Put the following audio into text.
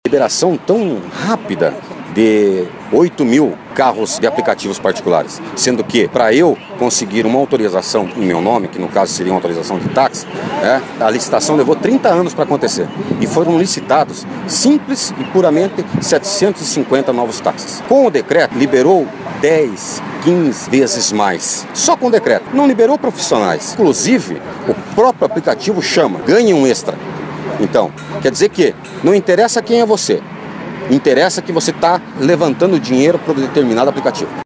liberação tão rápida de 8 mil carros de aplicativos particulares, sendo que para eu conseguir uma autorização em meu nome, que no caso seria uma autorização de táxi, a licitação levou 30 anos para acontecer e foram licitados simples e puramente 750 novos táxis. Com o decreto liberou 10, 15 vezes mais, só com o decreto, não liberou profissionais, inclusive o próprio aplicativo chama, ganhe um extra. Então, quer dizer que não interessa quem é você, interessa que você está levantando dinheiro para um determinado aplicativo.